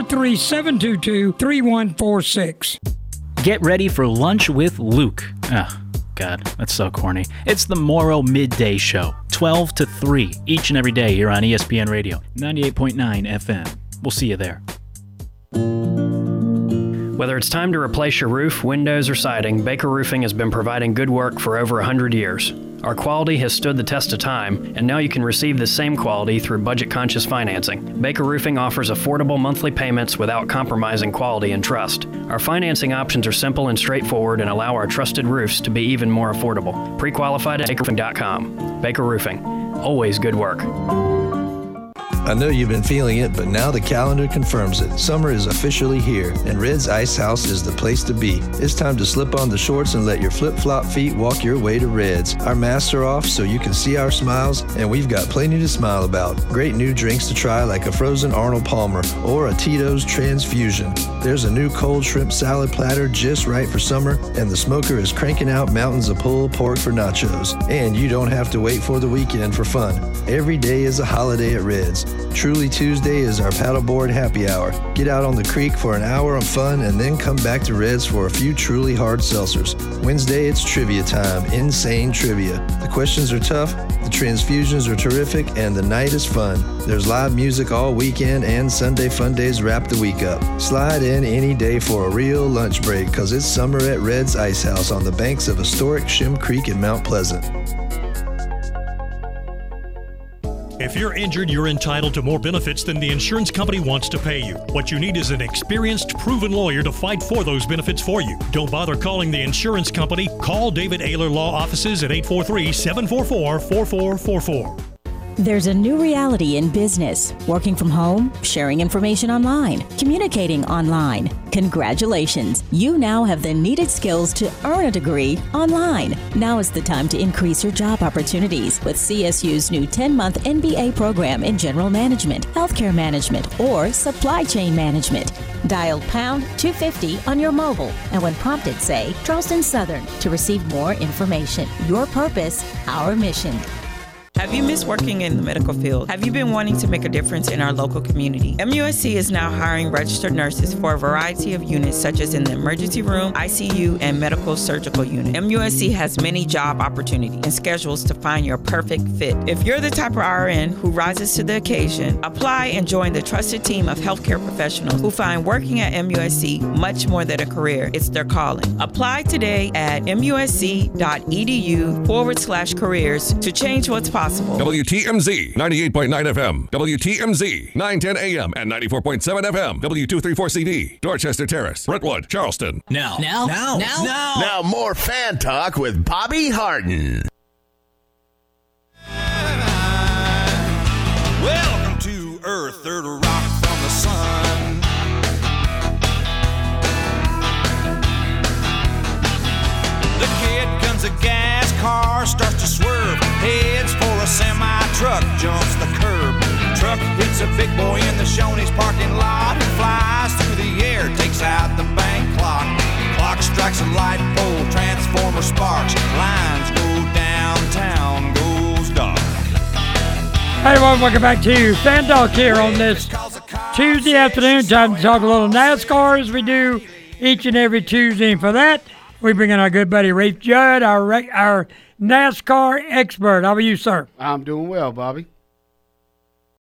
843-722-3146. Get ready for Lunch with Luke. Oh, God, that's so corny. It's the Morrow Midday Show, 12 to 3, each and every day here on ESPN Radio, 98.9 FM. We'll see you there. Whether it's time to replace your roof, windows, or siding, Baker Roofing has been providing good work for over 100 years. Our quality has stood the test of time, and now you can receive the same quality through budget-conscious financing. Baker Roofing offers affordable monthly payments without compromising quality and trust. Our financing options are simple and straightforward and allow our trusted roofs to be even more affordable. Pre-qualified at bakerroofing.com. Baker Roofing. Always good work. I know you've been feeling it, but now the calendar confirms it. Summer is officially here, and Red's Ice House is the place to be. It's time to slip on the shorts and let your flip-flop feet walk your way to Red's. Our masks are off so you can see our smiles, and we've got plenty to smile about. Great new drinks to try like a frozen Arnold Palmer or a Tito's Transfusion. There's a new cold shrimp salad platter just right for summer, and the smoker is cranking out mountains of pulled pork for nachos. And you don't have to wait for the weekend for fun. Every day is a holiday at Red's. Truly Tuesday is our paddleboard happy hour. Get out on the creek for an hour of fun and then come back to Red's for a few truly hard seltzers. Wednesday, it's trivia time. Insane trivia. The questions are tough, the transfusions are terrific, and the night is fun. There's live music all weekend and Sunday fun days wrap the week up. Slide in any day for a real lunch break because it's summer at Red's Ice House on the banks of historic Shim Creek in Mount Pleasant. If you're injured, you're entitled to more benefits than the insurance company wants to pay you. What you need is an experienced, proven lawyer to fight for those benefits for you. Don't bother calling the insurance company. Call David Ayler Law Offices at 843-744-4444. There's a new reality in business. Working from home, sharing information online, communicating online. Congratulations. You now have the needed skills to earn a degree online. Now is the time to increase your job opportunities with CSU's new 10-month MBA program in general management, healthcare management, or supply chain management. Dial pound 250 on your mobile, and when prompted, say Charleston Southern to receive more information. Your purpose, our mission. Have you missed working in the medical field? Have you been wanting to make a difference in our local community? MUSC is now hiring registered nurses for a variety of units such as in the emergency room, ICU, and medical surgical unit. MUSC has many job opportunities and schedules to find your perfect fit. If you're the type of RN who rises to the occasion, apply and join the trusted team of healthcare professionals who find working at MUSC much more than a career. It's their calling. Apply today at musc.edu/careers to change what's possible. WTMZ 98.9 FM, WTMZ 910 AM and 94.7 FM, W234CD, Dorchester Terrace, Brentwood, Charleston. Now, more fan talk with Bobby Harden. Welcome to Earth, third rock from the sun. a gas car, starts to swerve, heads for a semi-truck, jumps the curb. Truck hits a big boy in the Shoney's parking lot and flies through the air, takes out the bank clock. Clock strikes a light pole, transformer sparks, lines go downtown, goes dark. Hey everyone, welcome back to Fan Talk here on this Tuesday afternoon. Time to talk a little NASCAR as we do each and every Tuesday. And for that, we bring in our good buddy Rafe Judd, our NASCAR expert. How are you, sir? I'm doing well, Bobby.